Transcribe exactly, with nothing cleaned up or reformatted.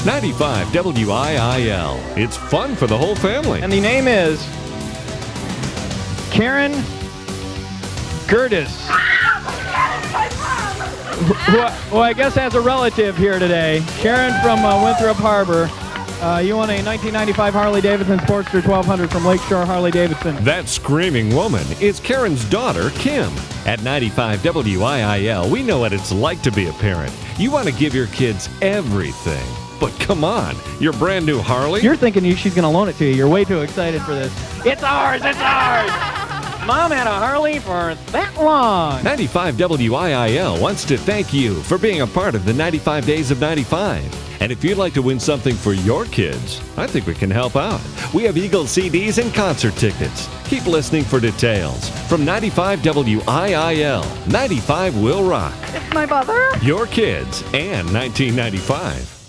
ninety-five W I I L. It's fun for the whole family. And the name is Karen Gertis. Who, who I guess has a relative here today. Karen from uh, Winthrop Harbor. Uh, you won a nineteen ninety-five Harley-Davidson Sportster twelve hundred from Lakeshore Harley-Davidson. That screaming woman is Karen's daughter, Kim. At ninety-five W I I L, we know what it's like to be a parent. You want to give your kids everything. But come on, your brand new Harley? You're thinking you, she's going to loan it to you. You're way too excited for this. It's ours! It's ours! Mom had a Harley for that long. ninety-five W I I L wants to thank you for being a part of the ninety-five Days of ninety-five. And if you'd like to win something for your kids, I think we can help out. We have Eagles C Ds and concert tickets. Keep listening for details. From ninety-five W I I L, ninety-five will rock. It's my mother. Your kids and nineteen ninety-five.